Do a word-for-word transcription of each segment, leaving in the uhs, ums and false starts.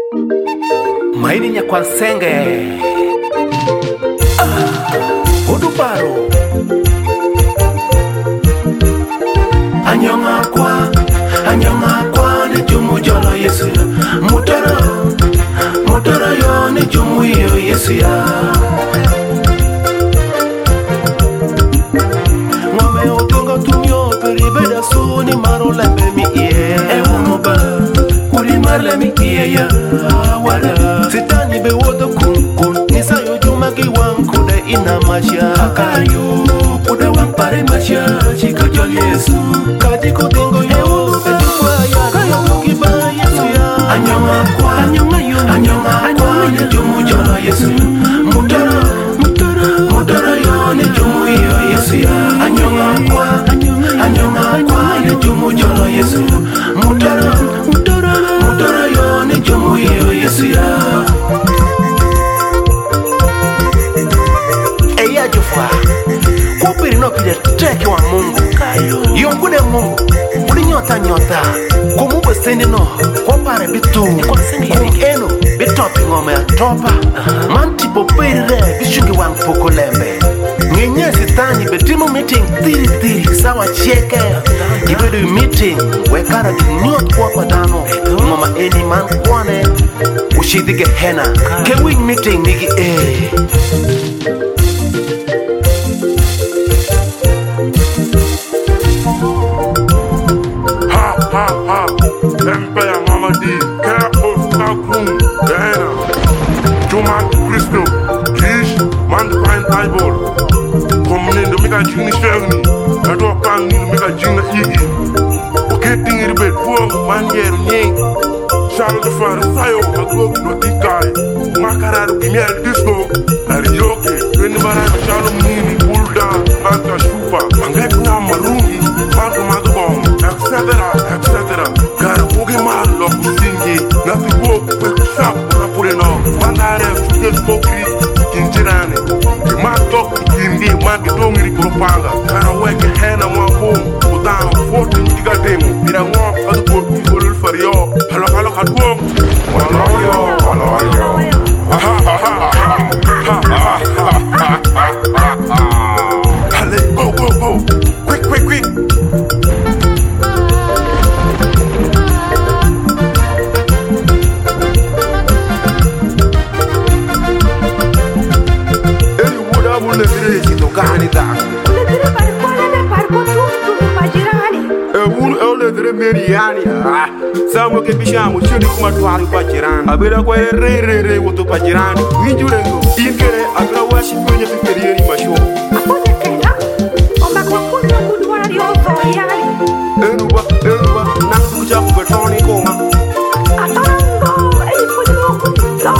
Maini Nyakwansenge ah, Udubaro Anyonga kwa Anyonga kwa ni jumu jolo Yesu Mutara Mutara yo ni jumu yo Yesu ya Ngome otunga tumyo peribeda su ni maro lembe mi iye Ewa moba Kuri marle mi iye ya Wada Sitani be wodo kun kun Nisa yo juma ki wang kude ina masya Akayo kude wang pare masya Chika jol Yesu Kati kutingo yo Etuwa ya Kayo kukiba Yesu ya Anyonga kwa Anyonga yo Anyonga kwa Ni jumu jolo Yesu Mutara Mutara Mutara yo Ni jumu yo Yesu ya Anyonga kwa Anyonga kwa Ni jumu jolo Yesu Mutara Mutara Mutara yo Ni jumu yo Yesu ya Eya jufwa Kupiri no pide teke wa Mungu Yongude Mungu Uli nyota nyota Kumube sendi no Kwa pare bitu Kung eno Bitopi ngome ya topa Manti popiri re Bishungi wang poko lembe Ngenye sitani Betimu meeting Tiri tiri Sawa cheke Ibedu meeting Wekara kinyot kwa padano Mama eni man kwane Ushidhige hena Kewing meeting nigi eh Ha ha, Empire Mama D, careful Stakun, Diana, Jumat Christo, Kish, Mankind Eyeball, Communin the Mega Jini Shelny, I don't find the Mega Jina Iggy, okay, thing in the bed, poor man here, Yang, Charles the Father, Sayo, a go to the guy, Makara, Gimel Disco, Arioke, Renibara, Shalom Nini, Bulda, Manta Shupa, Angekna Marungi, Manta Madubom, et cetera, et cetera. Gara bugi malo kusingi, nasi bo kwek shop na puleno. Mandare chukes pokri kinjirane. Kimatok kindi magi dongiri kurupanga. Gara weke hena mwambo, udang forty giga demo. Ira ngom adu porti olul fario. Halo halo kadwong. Waloyo, waloyo. Ha ha ha ha ha ha ha ha. Hale, go go go. Quick quick quick. Meriani ah samo ke bishamo chudi kuma twari pachirani abira kwa re re re woto pachirani winjure ngo inkere abira washi kwenye fikirieri masho apote kena oma kwa kuna mudu wana dio toyali enuba enuba nangu chapu betoni koma atango ei fudu kuto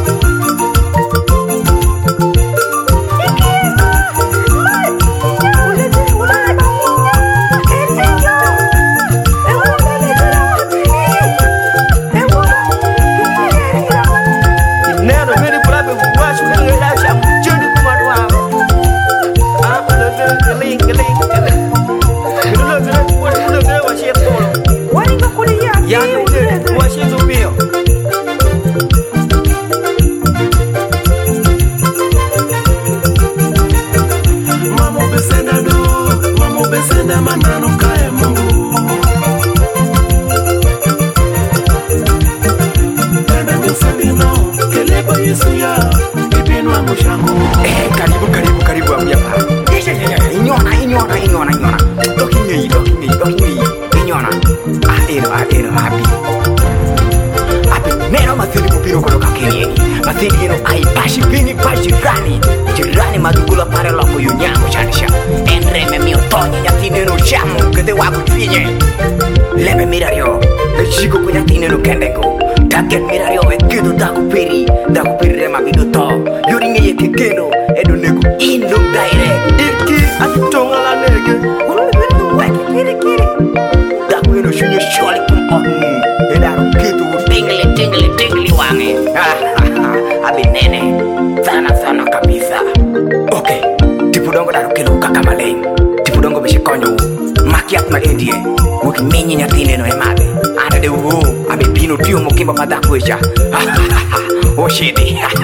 eh karibu karibu karibu amya pa inyona inyona inyona inyona dokingi dokingi dokingi inyona ah ero ah ero happy happy neno masiri kupiro kutoka Kenya masiri eno ai pashi pini pashi rani jirani madukula pare lako yunyamo chanisha enreme mio toni nyatine no chamo kete wako twinye lebe mirario echiko kunyatine no kendeko taket mirario ekido dakupiri dakupiri rema bido to yoringe yeke keno edo nego indo daire iki atutonga la nege ulu bido weki kiri kiri daku eno shunye sholi kum onu edaro kitu tingli tingli tingli wange abinene sana sana kabisa okay tipudongo daro kilo kaka maleng tipudongo beshe konyo makiat malendie woki minyi nyathine no emade ade ade uho abe pino tio mokimba madakwecha oh shit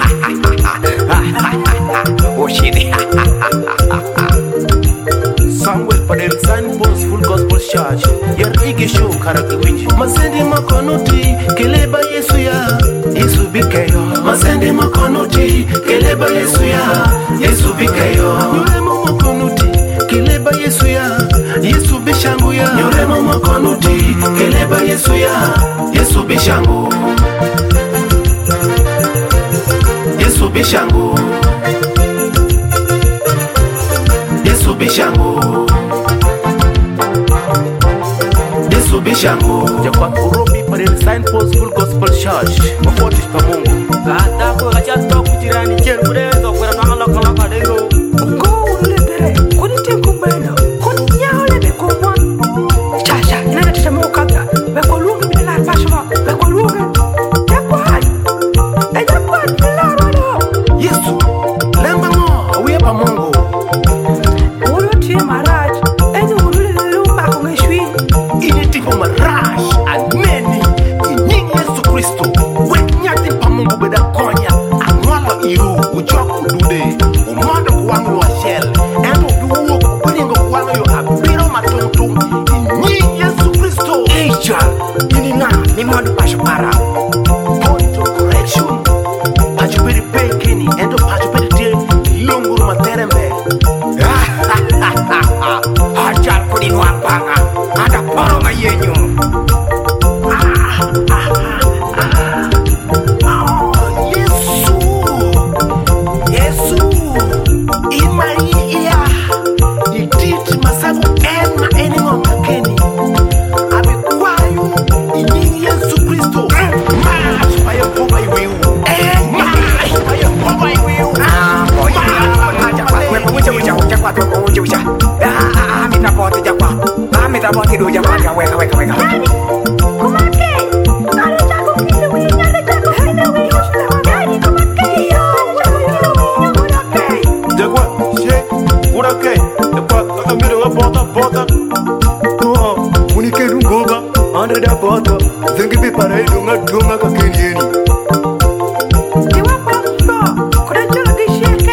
oh shit Samuel Padel Signpost Full Gospel Church Yer igi show karaka winji Masende makonuti keleba Yesu ya Yesu bikeyo Masende makonuti keleba Yesu ya Yesu bikeyo Nyuremo makonuti keleba Yesu ya Yesu bishangu ya Nyuremo makonuti keleba Yesu ya Yesu bishangu Yesu bishangu Yesu bishangu Yesu bishangu Jakwa urobi Padel Signpost Full Gospel Church Mafotish pa Mungu Kata ko kachato kutirani cherure to kwera twanga lokala kadero Ko ulebere kuni tenkumbeno kuni nyaole be komwa Chacha ina tata mo kaga be ko lungu be la paswa be ko lungu Jakwa e jakwa la rodo Yesu lemba ngo awie pa Mungu Maraj, enyu ulule lumba kongeshwi. Ini tipo maraj, aneni, inyingi Yesu Kristo. Wenyati pa Mungu beda konya, anwala iru, ujoku dude, umondo kuwangu wa shell. Endo duwo kukulingo kuwangu yo abiro matuntum, inyingi Yesu Kristo. Eja ini na ni modu pashapara Point of correction. Pachupiri pekini, endo pachupiri tie, lunguru materembe. Hajar kudin wampanga ada poroma yenyu Yesu Yesu imai iya ititi masaku ena eni ngonga keni abikwayo inyingi Yesu Kristo mash payo poba iwiu eh mash payo poba iwiu ah boy aja kwa kwa mucha mucha mucha kwa kwa mucha mucha ah mita pote jakwa ah mita pote do jakwa weka weka weka Kumake, ale chako kile winya ale chako hina winya shule wagani kumake yo, chako kile winya kumake. Jakwa she urake jakwa akamiro wa bota bota oh unike rungoba andre da bota zengi bi para idunga dunga kakenieni Iwa pambo, kuna cholo kisheke.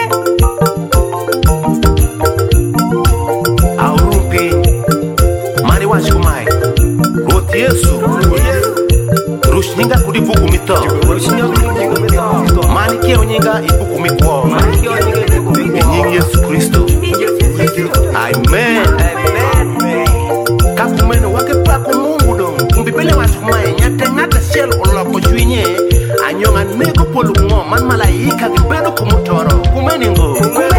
Aurupi Mari washukumai Roti Yesu Rushninga kudi buku mito Mani kia unyinga ibuku mikwo Inyingi Yesu Kristo Amen Kakumeno wake pako Mungu dong Mbibele washukumai Nyate ngata shell oloko chwinye Anyonga nego polu ngo Man malaika gibedo kumutoro Kumeningo Kumeningo